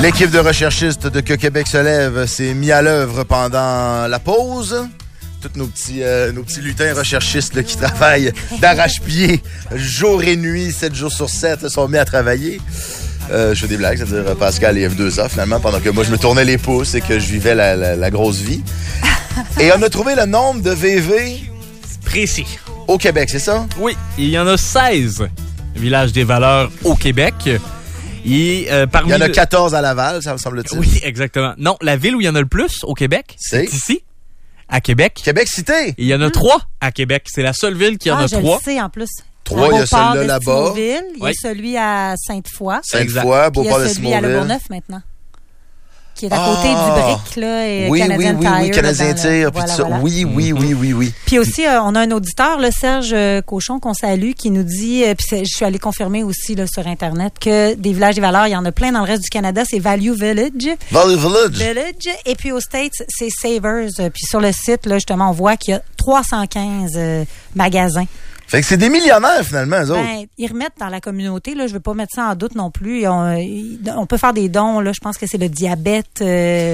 L'équipe de recherchistes de Que Québec se lève s'est mis à l'œuvre pendant la pause. Tous nos petits lutins recherchistes là, qui travaillent d'arrache-pied jour et nuit, 7 jours sur 7, là, sont mis à travailler. Je fais des blagues, c'est-à-dire Pascal et F2A finalement, pendant que moi je me tournais les pouces et que je vivais la grosse vie. Et on a trouvé le nombre de VV précis au Québec, c'est ça? Oui, il y en a 16 villages des valeurs au Québec. Et, parmi il y en a 14 à Laval, ça me semble-t-il. Oui, exactement. Non, la ville où il y en a le plus au Québec, c'est ici, à Québec. Québec Cité. Et il y en a 3 à Québec. C'est la seule ville qui en a 3. Je le sais en plus. 3, il y a celui-là là-bas. Il y a celui à Sainte-Foy. Sainte-Foy, Beauport de Simouville. Il y a celui à Le Bourgneuf maintenant. Qui est à côté du Brick, là, et Canadien Tire. Oui, Canadien Tire, puis ça. Voilà. Oui. Puis aussi, on a un auditeur, là, Serge Cochon, qu'on salue, qui nous dit, puis je suis allée confirmer aussi là, sur Internet, que des villages des valeurs, il y en a plein dans le reste du Canada, c'est Value Village. Value Village. Et puis aux States, c'est Savers. Puis sur le site, là, justement, on voit qu'il y a 315 magasins. Fait que c'est des millionnaires, finalement, eux autres. Ben, ils remettent dans la communauté, là. Je veux pas mettre ça en doute non plus. On peut faire des dons, là. Je pense que c'est le diabète, puis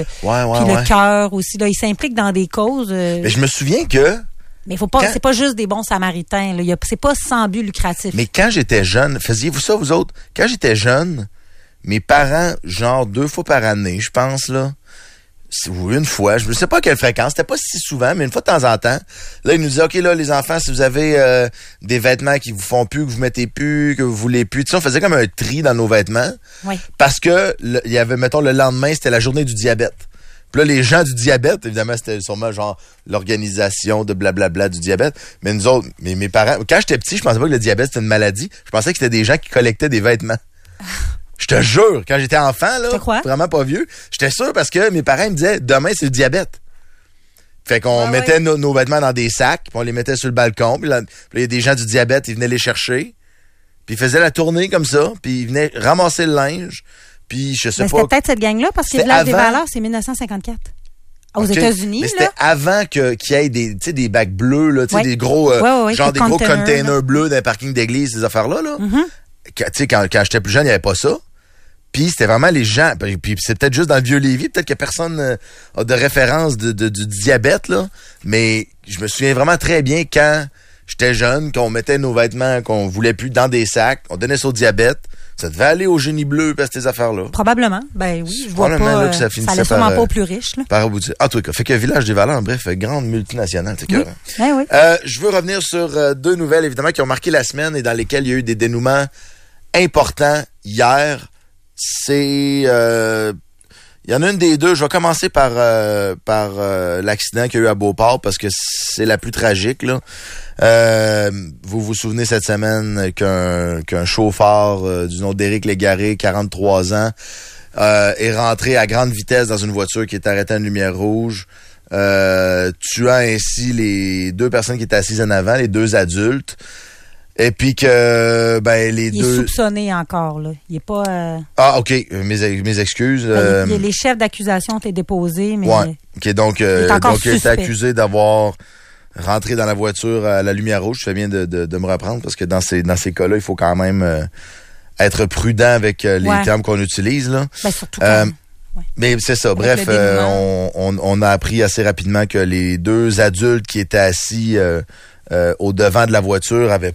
le cœur aussi, là. Ils s'impliquent dans des causes. Mais je me souviens que... Mais faut pas, c'est pas juste des bons samaritains, là. C'est pas sans but lucratif. Mais quand j'étais jeune, faisiez-vous ça, vous autres? Quand j'étais jeune, mes parents, genre 2 fois par année, je pense, là, ou une fois, je ne sais pas à quelle fréquence, c'était pas si souvent, mais une fois de temps en temps, là, ils nous disaient, OK, là, les enfants, si vous avez des vêtements qui vous font plus, que vous mettez plus, que vous voulez plus, tu sais, on faisait comme un tri dans nos vêtements. Oui. Parce que, il y avait, mettons, le lendemain, c'était la journée du diabète. Puis là, les gens du diabète, évidemment, c'était sûrement genre l'organisation de blablabla du diabète. Mais nous autres, mes parents, quand j'étais petit, je pensais pas que le diabète, c'était une maladie. Je pensais que c'était des gens qui collectaient des vêtements. Je te jure, quand j'étais enfant, là, vraiment pas vieux, j'étais sûr parce que mes parents me disaient, demain, c'est le diabète. Fait qu'on mettait nos vêtements dans des sacs, puis on les mettait sur le balcon, puis là, il y a des gens du diabète, ils venaient les chercher, puis ils faisaient la tournée comme ça, puis ils venaient ramasser le linge, puis je sais pas... C'était peut-être cette gang-là, parce que Village des valeurs, c'est 1954. Aux États-Unis, mais c'était avant qu'il y ait des bacs bleus, là, des gros, genre des gros containers bleus dans les parkings d'église, ces affaires-là, là. Tu sais, quand j'étais plus jeune, il n'y avait pas ça. Puis c'était vraiment les gens, puis c'est peut-être juste dans le Vieux-Lévis, peut-être que personne a de référence du diabète, là, mais je me souviens vraiment très bien quand j'étais jeune, qu'on mettait nos vêtements qu'on voulait plus dans des sacs, on donnait ça au diabète, ça devait aller au génie bleu parce ces affaires-là. Probablement, ben oui, je vois pas, là, ça allait sûrement pas aux plus riches, là. Par aboutir. En tout cas, fait que Village des valeurs, bref, grande multinationale, c'est oui. Oui. Je veux revenir sur 2 nouvelles, évidemment, qui ont marqué la semaine et dans lesquelles il y a eu des dénouements importants hier. C'est... il y en a une des deux. Je vais commencer par l'accident qu'il y a eu à Beauport parce que c'est la plus tragique, là. Vous vous souvenez cette semaine qu'un chauffeur du nom d'Éric Légaré, 43 ans, est rentré à grande vitesse dans une voiture qui est arrêtée à une lumière rouge, tuant ainsi les 2 personnes qui étaient assises en avant, les 2 adultes. Et puis que, les deux... Il est soupçonné encore, là. Il est pas... Ah, OK. Mes excuses. Les chefs d'accusation ont été déposés, mais... Ouais. OK, donc il a été accusé d'avoir rentré dans la voiture à la lumière rouge. Je fais bien de me reprendre parce que dans ces cas-là, il faut quand même être prudent avec les termes qu'on utilise, là. Surtout quand... Mais c'est ça. Bref, on a appris assez rapidement que les 2 adultes qui étaient assis... au devant de la voiture avait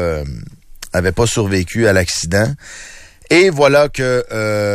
pas survécu à l'accident. Et voilà que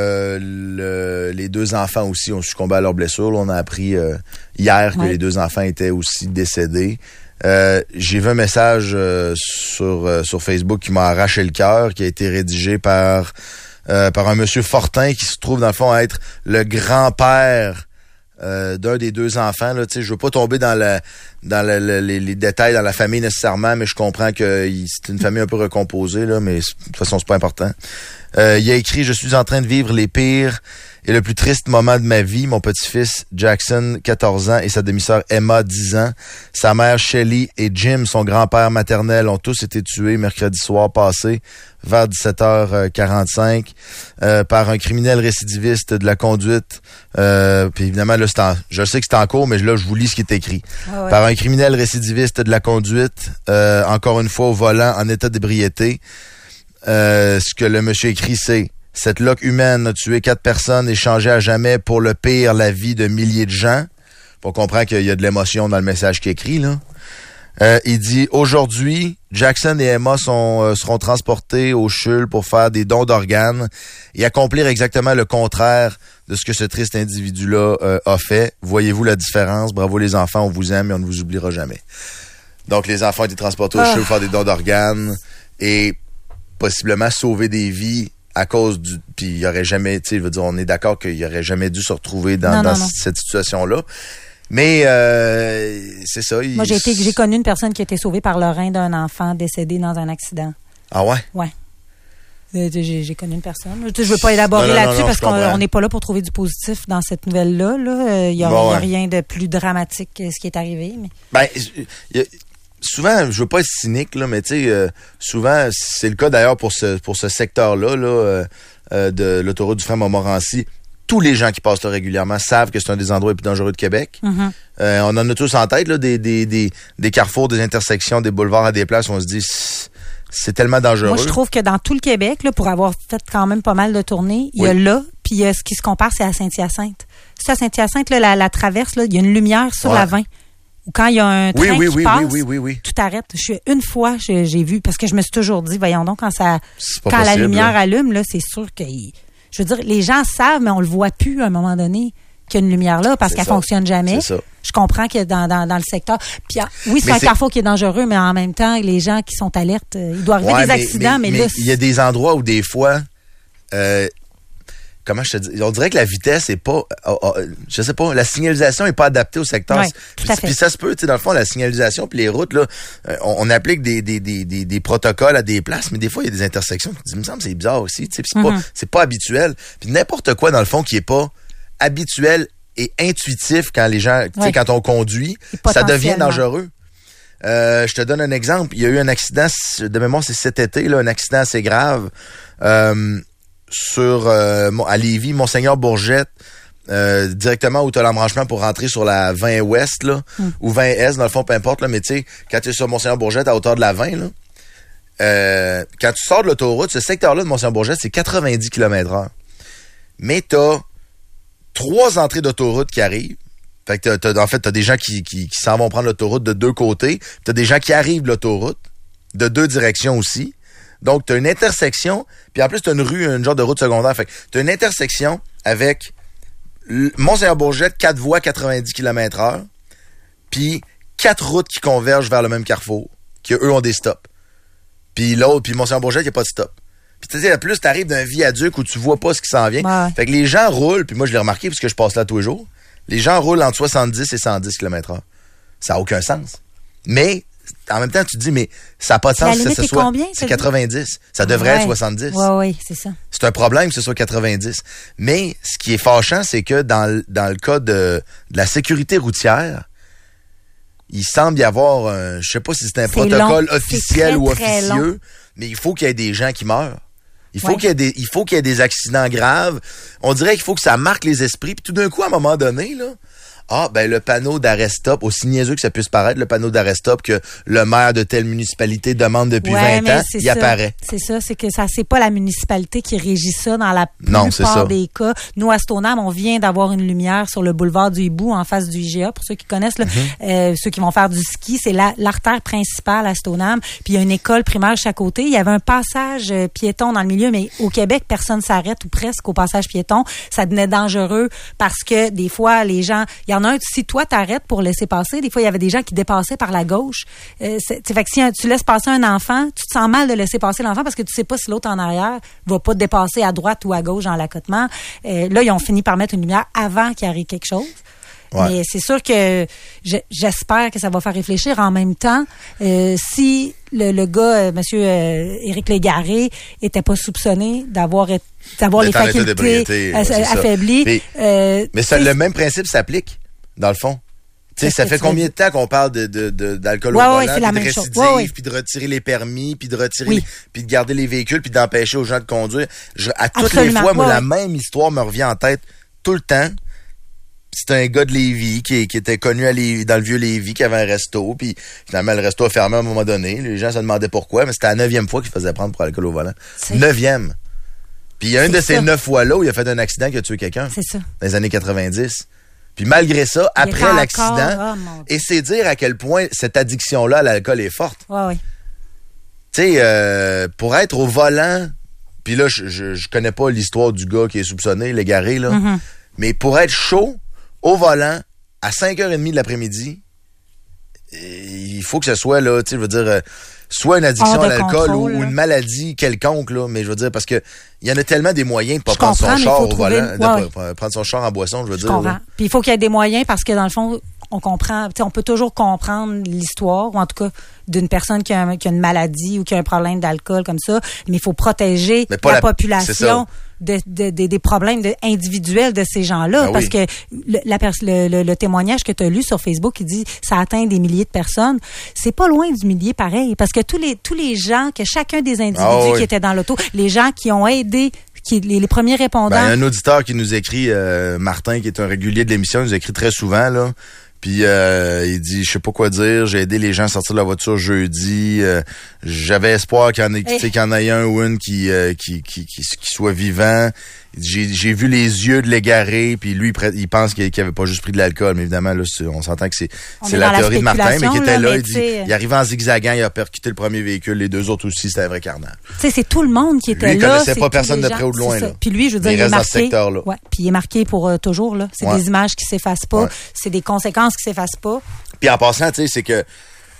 les 2 enfants aussi ont succombé à leurs blessures. Là, on a appris hier que les 2 enfants étaient aussi décédés. J'ai vu un message sur Facebook qui m'a arraché le cœur, qui a été rédigé par un monsieur Fortin qui se trouve dans le fond à être le grand-père d'un des 2 enfants. Là, je veux pas tomber dans les détails dans la famille nécessairement, mais je comprends que c'est une famille un peu recomposée, là, mais de toute façon, c'est pas important. Il a écrit « Je suis en train de vivre les pires et le plus triste moment de ma vie. Mon petit-fils Jackson, 14 ans, et sa demi-sœur Emma, 10 ans. Sa mère Shelly et Jim, son grand-père maternel, ont tous été tués mercredi soir passé vers 17h45 par un criminel récidiviste de la conduite. Puis évidemment, là, je sais que c'est en cours, mais là, je vous lis ce qui est écrit. Par un criminel récidiviste de la conduite, encore une fois au volant en état d'ébriété. Ce que le monsieur écrit, c'est Cette loque humaine a tué 4 personnes et changé à jamais pour le pire la vie de milliers de gens. Faut comprendre qu'il y a de l'émotion dans le message qui est écrit, là. Il dit, aujourd'hui, Jackson et Emma seront transportés au CHUL pour faire des dons d'organes et accomplir exactement le contraire de ce que ce triste individu-là a fait. Voyez-vous la différence? Bravo les enfants, on vous aime et on ne vous oubliera jamais. Donc, les enfants ont été transportés au CHUL pour faire des dons d'organes et possiblement sauver des vies à cause du... Puis il y aurait jamais, tu sais, je veux dire, on est d'accord qu'il y aurait jamais dû se retrouver dans cette situation-là. Mais c'est ça. Moi, j'ai connu une personne qui a été sauvée par le rein d'un enfant décédé dans un accident. Ah ouais? Ouais. J'ai connu une personne. Je veux pas élaborer là-dessus parce qu'on n'est pas là pour trouver du positif dans cette nouvelle-là. Là. Il y a rien de plus dramatique que ce qui est arrivé. Mais... Ben, souvent, je veux pas être cynique, là, mais tu sais, souvent, c'est le cas d'ailleurs pour ce secteur-là de l'autoroute du Frein Montmorency. Tous les gens qui passent là régulièrement savent que c'est un des endroits les plus dangereux de Québec. Mm-hmm. On en a tous en tête, là, des carrefours, des intersections, des boulevards à des places où on se dit c'est tellement dangereux. Moi, je trouve que dans tout le Québec, là, pour avoir fait quand même pas mal de tournées, il y a là, puis ce qui se compare, c'est à Saint-Hyacinthe. C'est à Saint-Hyacinthe, là, la traverse, là, il y a une lumière sur la 20. Ou quand il y a un train qui passe, tout arrête. Une fois, j'ai vu, parce que je me suis toujours dit, voyons donc, quand la lumière allume, là, c'est sûr que... Je veux dire, les gens savent, mais on le voit plus à un moment donné qu'il y a une lumière là parce qu'elle fonctionne jamais. C'est ça. Je comprends que dans le secteur. Puis oui, c'est un carrefour qui est dangereux, mais en même temps, les gens qui sont alertes, il doit arriver des accidents, mais là... Il y a des endroits où des fois... comment je te dis? On dirait que la vitesse est pas... je sais pas, la signalisation est pas adaptée au secteur. Oui, tout à fait. Puis ça se peut, tu sais, dans le fond, la signalisation puis les routes, là, on applique des protocoles à des places, mais des fois, il y a des intersections qui me semble c'est bizarre aussi, tu sais, c'est pas habituel. Puis n'importe quoi, dans le fond, qui est pas habituel et intuitif quand les gens, tu sais, quand on conduit, ça devient dangereux. Je te donne un exemple. Il y a eu un accident, de mémoire, c'est cet été, là, un accident assez grave, à Lévis, Monseigneur-Bourgette, directement où tu as l'embranchement pour rentrer sur la 20 Ouest, là, ou 20 Est, dans le fond, peu importe, là, mais tu sais, quand tu es sur Monseigneur-Bourgette à hauteur de la 20, là, quand tu sors de l'autoroute, ce secteur-là de Monseigneur-Bourgette, c'est 90 km/h. Mais tu as 3 entrées d'autoroute qui arrivent. Fait que t'as des gens qui s'en vont prendre l'autoroute de 2 côtés. Tu as des gens qui arrivent de l'autoroute, de 2 directions aussi. Donc, tu as une intersection, puis en plus, tu as une rue, une genre de route secondaire. Fait que tu as une intersection avec Monseigneur-Bourgette, 4 voies, 90 km/h, puis 4 routes qui convergent vers le même carrefour, qui eux ont des stops. Puis l'autre, puis Monseigneur-Bourgette, il n'y a pas de stop. Puis tu sais, en plus, tu arrives d'un viaduc où tu vois pas ce qui s'en vient. Ouais. Fait que les gens roulent, puis moi, je l'ai remarqué parce que je passe là tous les jours. Les gens roulent entre 70 et 110 km/h. Ça n'a aucun sens. Mais... en même temps, tu te dis, mais ça n'a pas de sens que ce soit... combien? C'est 90. Ça devrait être 70. Oui, c'est ça. C'est un problème que ce soit 90. Mais ce qui est fâchant, c'est que dans le cas de la sécurité routière, il semble y avoir, je sais pas si c'est un protocole officiel ou officieux, mais il faut qu'il y ait des gens qui meurent. Il faut qu'il y ait des accidents graves. On dirait qu'il faut que ça marque les esprits. Puis tout d'un coup, à un moment donné, là... le panneau d'arrêt-stop, aussi niaiseux que ça puisse paraître, le panneau d'arrêt-stop que le maire de telle municipalité demande depuis 20 ans, il apparaît. C'est ça, c'est que c'est pas la municipalité qui régit ça dans la plupart des cas. Nous, à Stoneham, on vient d'avoir une lumière sur le boulevard du Hibou, en face du IGA, pour ceux qui connaissent, là, ceux qui vont faire du ski, c'est l'artère principale à Stoneham, puis il y a une école primaire chaque côté. Il y avait un passage piéton dans le milieu, mais au Québec, personne s'arrête, ou presque, au passage piéton. Ça devenait dangereux parce que des fois, les gens... Il y en a un, si toi t'arrêtes pour laisser passer, des fois il y avait des gens qui dépassaient par la gauche. Fait que si tu laisses passer un enfant, tu te sens mal de laisser passer l'enfant parce que tu sais pas si l'autre en arrière va pas te dépasser à droite ou à gauche dans l'accotement. Là, ils ont fini par mettre une lumière avant qu'il arrive quelque chose. Ouais. Mais c'est sûr que j'espère que ça va faire réfléchir. En même temps, si le gars, monsieur Éric Légaré, était pas soupçonné d'avoir les facultés affaiblies. Mais le même principe s'applique, dans le fond. Tu sais, ça fait combien de temps qu'on parle d'alcool au volant, puis de récidive, puis de retirer les permis, puis de retirer, puis de garder les véhicules, puis d'empêcher aux gens de conduire. À toutes les fois, moi, la même histoire me revient en tête tout le temps. C'était un gars de Lévis qui était connu dans le vieux Lévis, qui avait un resto, puis finalement le resto a fermé à un moment donné. Les gens se demandaient pourquoi, mais c'était la 9e fois qu'il faisait prendre pour l'alcool au volant. 9e. Puis il y a une de ces 9 fois-là où il a fait un accident qui a tué quelqu'un. C'est ça. Dans les années 90. Puis malgré ça, après l'accident, et c'est dire à quel point cette addiction-là à l'alcool est forte. Oui. Tu sais, pour être au volant, puis là, je connais pas l'histoire du gars qui est soupçonné, l'égaré, là, mais pour être chaud, au volant, à 5h30 de l'après-midi, il faut que ce soit, là, tu sais, je veux dire, soit une addiction à l'alcool ou une maladie quelconque, là, mais je veux dire, parce que il y en a tellement des moyens de pas prendre son char au volant, de prendre son char en boisson, je veux dire. Comprends. Puis il faut qu'il y ait des moyens parce que dans le fond, on comprend, on peut toujours comprendre l'histoire, ou en tout cas d'une personne qui a une maladie ou qui a un problème d'alcool comme ça, mais il faut protéger la population des problèmes individuels de ces gens-là, parce que le témoignage que tu as lu sur Facebook, il dit ça atteint des milliers de personnes. C'est pas loin du millier pareil, parce que tous les gens, que chacun des individus qui étaient dans l'auto, les gens qui ont aidé, les premiers répondants. Un auditeur qui nous écrit, Martin, qui est un régulier de l'émission, il nous écrit très souvent, là. Puis il dit, je sais pas quoi dire, j'ai aidé les gens à sortir de la voiture jeudi. J'avais espoir qu'il y en ait un ou une qui soit vivant. J'ai vu les yeux de l'égaré, puis lui, il pense qu'il avait pas juste pris de l'alcool, mais évidemment, là, on s'entend que c'est la théorie de Martin, mais qui était là, il dit, il arrivait en zigzagant, il a percuté le premier véhicule, les deux autres aussi, c'était un vrai carnage. Tu sais, c'est tout le monde qui était là. Lui, il connaissait pas personne de près ou de loin, là. Puis lui, je veux dire, il est marqué. Ouais, puis il est marqué pour toujours, là. C'est des images qui s'effacent pas, c'est des conséquences qui s'effacent pas. Puis en passant, tu sais, c'est que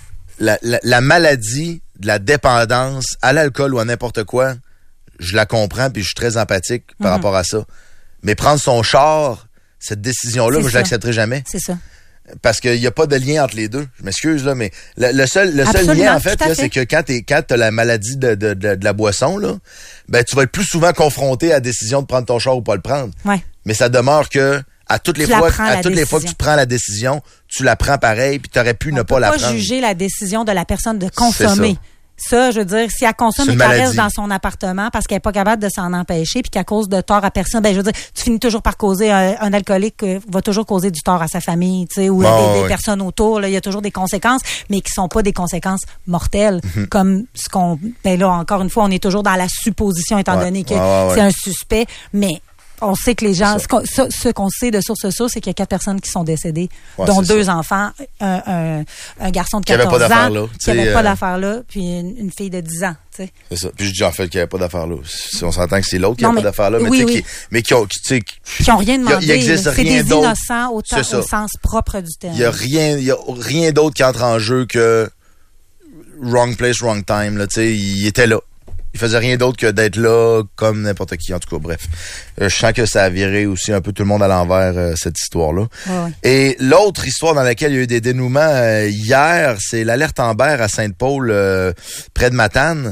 la maladie de la dépendance à l'alcool ou à n'importe quoi, je la comprends, puis je suis très empathique par rapport à ça. Mais prendre son char, cette décision-là, moi, je l'accepterai jamais. C'est ça. Parce qu'il n'y a pas de lien entre les deux. Je m'excuse, là, mais le seul lien, en fait, là, c'est que quand t'as la maladie de la boisson, là, ben, tu vas être plus souvent confronté à la décision de prendre ton char ou pas le prendre. Ouais. Mais ça demeure que, à toutes les fois que tu prends la décision, tu la prends pareil, puis t'aurais pu ne pas la prendre. On peut pas juger la décision de la personne de consommer. Ça, je veux dire, si elle consomme et qu'elle reste dans son appartement parce qu'elle n'est pas capable de s'en empêcher puis qu'à cause de tort à personne, ben je veux dire, tu finis toujours par causer, un alcoolique va toujours causer du tort à sa famille, tu sais, ou des personnes autour. Là, il y a toujours des conséquences, mais qui sont pas des conséquences mortelles, comme ce qu'on... Ben là, encore une fois, on est toujours dans la supposition, étant donné que c'est un suspect, mais... On sait que les gens, ce qu'on sait de source sûre, c'est qu'il y a 4 personnes qui sont décédées, dont 2 enfants, un garçon de 14 ans qui n'avait pas d'affaires là, puis une fille de 10 ans. T'sais. C'est ça. Puis je dis en fait qu'il n'y avait pas d'affaires là. Si on s'entend que c'est l'autre qui n'a pas d'affaires là, mais qui ont rien demandé. Il existe c'est rien des innocents au sens propre du terme. Il y a rien d'autre qui entre en jeu que wrong place, wrong time. Là, il était là. Il faisait rien d'autre que d'être là comme n'importe qui. En tout cas, bref. Je sens que ça a viré aussi un peu tout le monde à l'envers, cette histoire-là. Ouais. Et l'autre histoire dans laquelle il y a eu des dénouements hier, c'est l'alerte Amber à Sainte-Paul, près de Matane.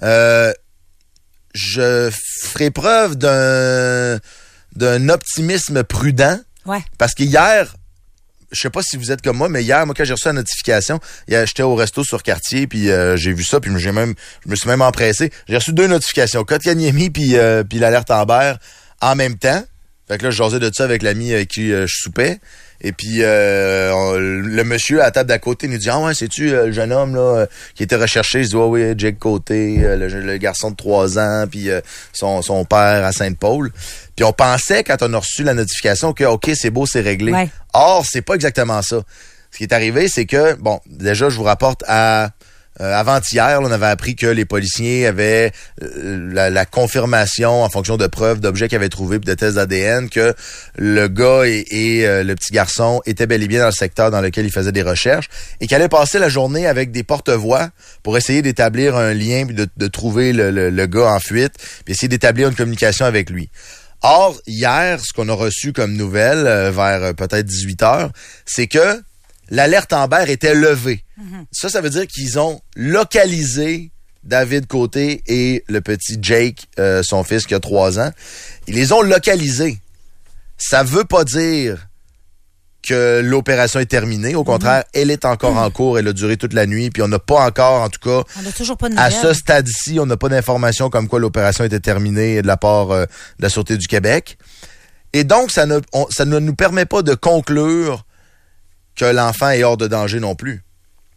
Je ferai preuve d'un optimisme prudent. Ouais. Parce qu'hier... Je sais pas si vous êtes comme moi, mais hier, moi, quand j'ai reçu la notification, j'étais au resto sur Cartier, puis j'ai vu ça, puis je me suis même empressé. J'ai reçu 2 notifications, Kotkaniemi puis l'alerte Amber en même temps. Fait que là, je jasais de ça avec l'ami avec qui je soupais. Et puis le monsieur à la table d'à côté nous dit « Ah ouais, c'est-tu le jeune homme là qui était recherché? » Je dis « Oui, Jake Côté, le garçon de 3 ans, puis son père à Sainte-Paul. » Puis on pensait, quand on a reçu la notification, que OK, c'est beau, c'est réglé. Ouais. Or, c'est pas exactement ça. Ce qui est arrivé, c'est que, bon, déjà, je vous rapporte avant-hier, on avait appris que les policiers avaient la confirmation en fonction de preuves, d'objets qu'ils avaient trouvés, puis de tests d'ADN, que le gars et le petit garçon étaient bel et bien dans le secteur dans lequel ils faisaient des recherches et qu'ils allaient passer la journée avec des porte-voix pour essayer d'établir un lien, puis de trouver le gars en fuite, puis essayer d'établir une communication avec lui. Or, hier, ce qu'on a reçu comme nouvelle, vers peut-être 18h, c'est que l'alerte Amber était levée. Mm-hmm. Ça veut dire qu'ils ont localisé David Côté et le petit Jake, son fils qui a 3 ans. Ils les ont localisés. Ça veut pas dire que l'opération est terminée. Au contraire, elle est encore en cours. Elle a duré toute la nuit. Puis on n'a pas encore, en tout cas, on a toujours pas de à ce stade-ci, on n'a pas d'informations comme quoi l'opération était terminée de la part de la Sûreté du Québec. Et donc, ça ne nous permet pas de conclure que l'enfant est hors de danger non plus.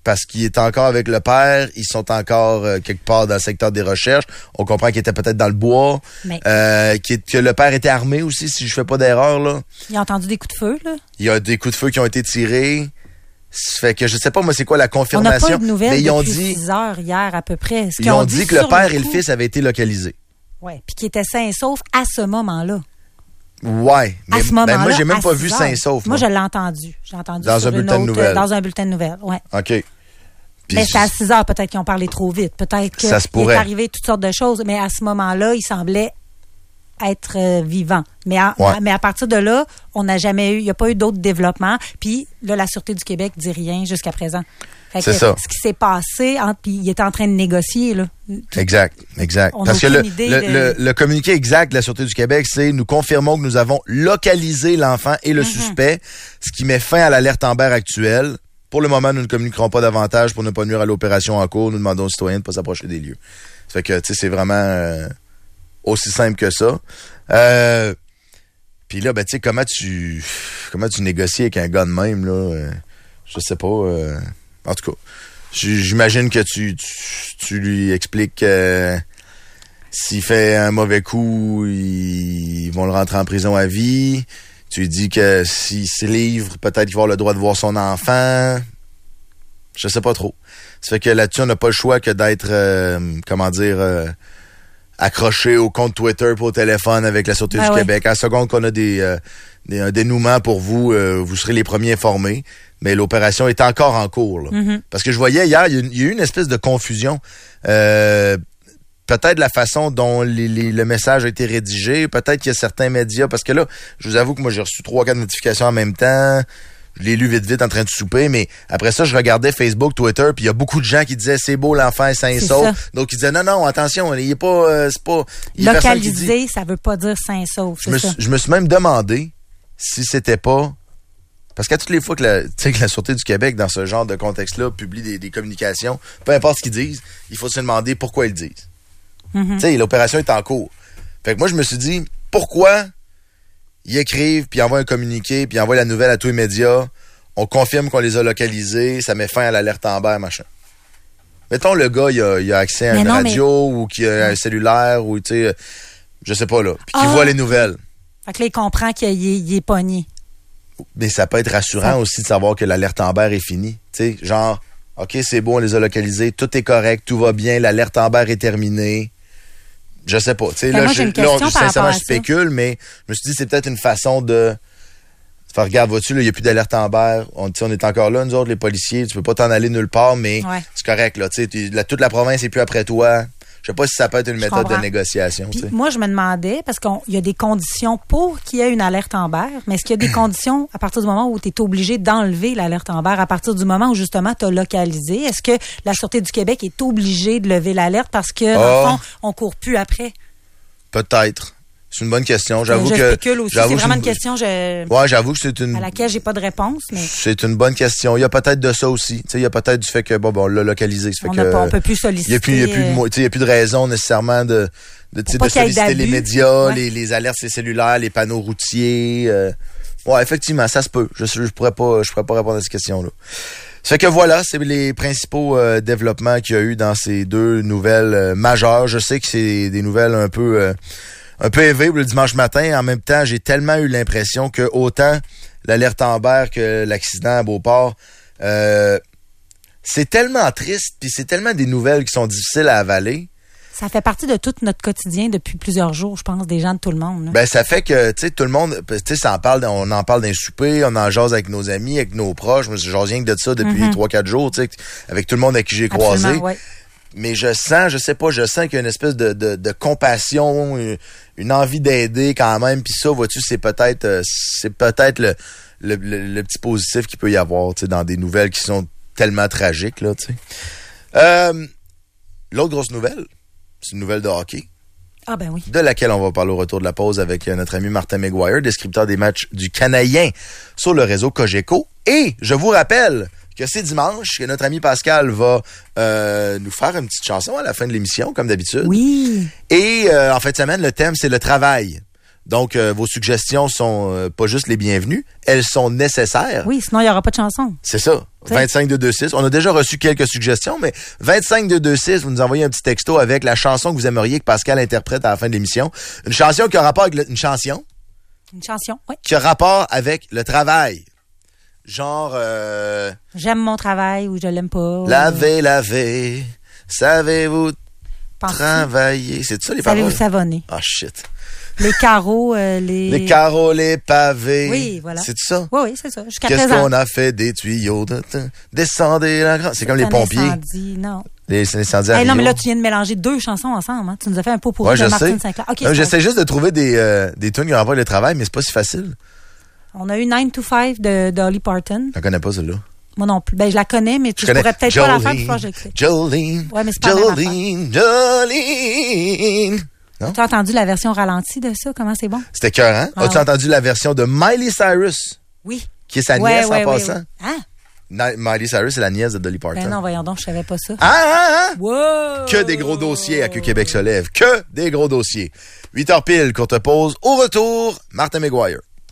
parce qu'il est encore avec le père. Ils sont encore quelque part dans le secteur des recherches. On comprend qu'il était peut-être dans le bois. Mais... que le père était armé aussi, si je fais pas d'erreur, là. Il a entendu des coups de feu, là. Il y a des coups de feu qui ont été tirés. Ça fait que je sais pas, moi, c'est quoi la confirmation. On n'a pas eu de nouvelles mais ils ont dit 6 heures hier, à peu près. Ils ont dit que le père et le fils avaient été localisés. Oui, puis qu'ils étaient sains et saufs à ce moment-là. Ouais, mais à ce moment-là, moi j'ai même pas vu sain et sauf. Moi je l'ai entendu. J'ai entendu dans un bulletin de nouvelles. Dans un bulletin de nouvelles, ouais. OK. Puis mais c'est à 6 heures peut-être qu'ils ont parlé trop vite, peut-être qu'il est arrivé toutes sortes de choses, mais à ce moment-là, il semblait être vivant. Mais à partir de là, on n'a jamais eu, il n'y a pas eu d'autres développements. Puis là, la Sûreté du Québec dit rien jusqu'à présent. C'est ça. Ce qui s'est passé, puis il était en train de négocier, là. Exact. Parce que le communiqué exact de la Sûreté du Québec, c'est « Nous confirmons que nous avons localisé l'enfant et le suspect, ce qui met fin à l'alerte Amber actuelle. Pour le moment, nous ne communiquerons pas davantage pour ne pas nuire à l'opération en cours. Nous demandons aux citoyens de ne pas s'approcher des lieux. » Ça fait que, tu sais, c'est vraiment aussi simple que ça. Puis là, ben, tu sais, comment tu négocies avec un gars de même, là? Je sais pas. En tout cas, j'imagine que tu lui expliques s'il fait un mauvais coup, ils vont le rentrer en prison à vie. Tu lui dis que s'il se livre, peut-être qu'il va avoir le droit de voir son enfant. Je sais pas trop. Ça fait que là-dessus, on n'a pas le choix que d'être, accroché au compte Twitter pour au téléphone avec la Sûreté du Québec. À la seconde qu'on a un dénouement pour vous, vous serez les premiers informés. Mais l'opération est encore en cours. Là. Parce que je voyais hier, il y a eu une espèce de confusion. Peut-être la façon dont le message a été rédigé. Peut-être qu'il y a certains médias. Parce que là, je vous avoue que moi, j'ai reçu 3-4 notifications en même temps. Je l'ai lu vite en train de souper. Mais après ça, je regardais Facebook, Twitter. Puis il y a beaucoup de gens qui disaient « C'est beau, l'enfant est sain et sauf ». Donc, ils disaient « Non, attention, il est pas... c'est pas localisé, ça veut pas dire sain et sauf. Je me suis même demandé si c'était pas... Parce qu'à toutes les fois que la Sûreté du Québec, dans ce genre de contexte-là, publie des communications, peu importe ce qu'ils disent, il faut se demander pourquoi ils le disent. Tu sais, l'opération est en cours. Fait que moi, je me suis dit, pourquoi ils écrivent, puis envoient un communiqué, puis envoient la nouvelle à tous les médias, on confirme qu'on les a localisés, ça met fin à l'alerte Amber, machin. Mettons, le gars, il a accès à une radio, ou qu'il a un cellulaire, ou, tu sais, je sais pas, là, puis qu'il voit les nouvelles. Fait que là, il comprend qu'il est pogné. Mais ça peut être rassurant aussi de savoir que l'alerte Amber est finie. Tu sais, genre, OK, c'est beau, on les a localisés, tout est correct, tout va bien, l'alerte Amber est terminée. Je sais pas. Tu sais, là, sincèrement, je spécule, mais je me suis dit, c'est peut-être une façon de faire, regarde, vois-tu, là, il n'y a plus d'alerte Amber. On est encore là, nous autres, les policiers, tu peux pas t'en aller nulle part, mais c'est correct, là. Tu sais, toute la province est plus après toi. Je sais pas si ça peut être une méthode de négociation. Puis, moi, je me demandais, parce qu'il y a des conditions pour qu'il y ait une alerte Amber, mais est-ce qu'il y a des conditions à partir du moment où tu es obligé d'enlever l'alerte Amber, à partir du moment où, justement, tu as localisé? Est-ce que la Sûreté du Québec est obligée de lever l'alerte parce que, dans le fond, on court plus après? Peut-être. C'est une bonne question. J'avoue je spécule aussi. C'est vraiment une question j'avoue que c'est à laquelle j'ai pas de réponse. Mais... C'est une bonne question. Il y a peut-être de ça aussi. Il y a peut-être du fait que on l'a localisé. Ça fait on peut plus solliciter. Il y a plus de raison nécessairement de solliciter les médias, les alertes, les cellulaires, les panneaux routiers. Ouais, effectivement, ça se peut. Je pourrais pas répondre à cette question-là. Ça fait que voilà, c'est les principaux développements qu'il y a eu dans ces deux nouvelles majeures. Je sais que c'est des nouvelles un peu élevé le dimanche matin. En même temps, j'ai tellement eu l'impression que autant l'alerte Amber que l'accident à Beauport, c'est tellement triste, puis c'est tellement des nouvelles qui sont difficiles à avaler. Ça fait partie de tout notre quotidien depuis plusieurs jours, je pense, des gens de tout le monde. Là. Ben ça fait que, tu sais, tout le monde, tu sais, on en parle d'un souper, on en jase avec nos amis, avec nos proches. Moi, j'ose rien que de ça depuis 3-4 jours, tu sais, avec tout le monde avec qui j'ai croisé. Ouais. Mais je sens qu'il y a une espèce de compassion, une envie d'aider quand même. Puis ça, vois-tu, c'est peut-être le petit positif qu'il peut y avoir, tu sais, dans des nouvelles qui sont tellement tragiques, là, tu sais. L'autre grosse nouvelle, c'est une nouvelle de hockey. Ah ben oui. De laquelle on va parler au retour de la pause avec notre ami Martin Maguire, descripteur des matchs du Canadien sur le réseau Cogeco. Et je vous rappelle que c'est dimanche que notre ami Pascal va nous faire une petite chanson à la fin de l'émission, comme d'habitude. Oui. Et en fin de semaine, le thème, c'est le travail. Donc, vos suggestions sont pas juste les bienvenues, elles sont nécessaires. Oui, sinon il n'y aura pas de chanson. C'est ça. 25226. On a déjà reçu quelques suggestions, mais 25226, vous nous envoyez un petit texto avec la chanson que vous aimeriez que Pascal interprète à la fin de l'émission. Une chanson qui a rapport avec une chanson. Une chanson, oui. Qui a rapport avec le travail. Genre... J'aime mon travail ou je l'aime pas. Laver, savez-vous travailler. C'est ça les paroles? Savez-vous savonner? Ah, shit. Les carreaux, Les carreaux, les pavés. Oui, voilà. C'est ça? Oui, c'est ça. Jusqu'à Qu'est-ce présent. qu'on a fait des tuyaux? Descendez la grande... C'est comme les pompiers. Incendie, non. Les incendies à non, mais Rio. là, tu viens de mélanger 2 chansons ensemble. Hein? Tu nous as fait un pot pour de Martine Sinclair. Okay, j'essaie juste de trouver des tunes qui ont rapport avec le travail, mais c'est pas si facile. On a eu 9 to 5 de Dolly Parton. Je la connais pas, celle-là. Moi non plus. Ben, je la connais, mais tu pourrais peut-être pas la faire pour que j'écoute. Jolene. Ouais, mais c'est pas Jolene. Non? Tu as entendu la version ralentie de ça? Comment c'est bon? C'était écœurant. Ah, As-tu entendu la version de Miley Cyrus? Oui. Qui est sa nièce en passant? Oui. Ah! Miley Cyrus, c'est la nièce de Dolly Parton. Ben non, voyons donc, je savais pas ça. Wow! Que des gros dossiers à Québec se lève. Que des gros dossiers. 8h pile, courte pause. Au retour, Martin McGuire.